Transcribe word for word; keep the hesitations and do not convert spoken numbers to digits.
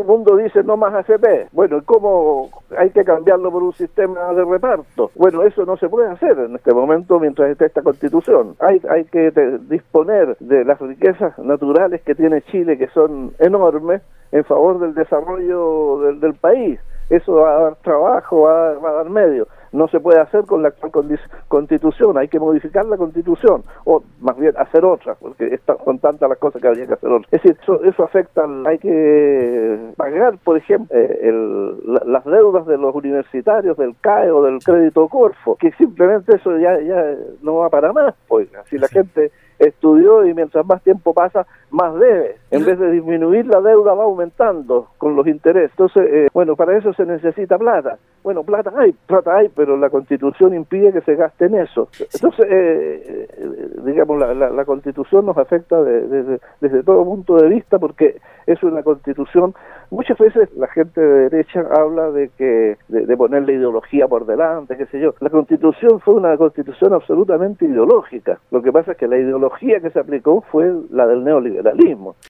mundo dice no más A F P. Bueno, ¿cómo hay que cambiarlo por un sistema de reparto? Bueno, eso no se puede hacer en este momento mientras esté esta Constitución. Hay, hay que te, disponer de las riquezas naturales que tiene Chile, que son enormes, en favor del desarrollo del, del país. Eso va a dar trabajo, va, va a dar medios. No se puede hacer con la actual Constitución, hay que modificar la Constitución, o más bien hacer otra, porque está, son tantas las cosas que habría que hacer otra. Es decir, eso, eso afecta, al, hay que pagar, por ejemplo, eh, el, la, las deudas de los universitarios, del C A E o del Crédito Corfo, que simplemente eso ya, ya no va para más, pues, si la gente estudió y mientras más tiempo pasa, más debe. En vez de disminuir, la deuda va aumentando con los intereses. Entonces, eh, bueno, para eso se necesita plata. Bueno, plata hay, plata hay, pero la Constitución impide que se gaste en eso. Entonces, eh, eh, digamos, la, la, la Constitución nos afecta de, de, de, desde todo punto de vista, porque es una Constitución. Muchas veces la gente de derecha habla de que de, de poner la ideología por delante, qué sé yo. La Constitución fue una Constitución absolutamente ideológica. Lo que pasa es que la ideología que se aplicó fue la del neoliberalismo.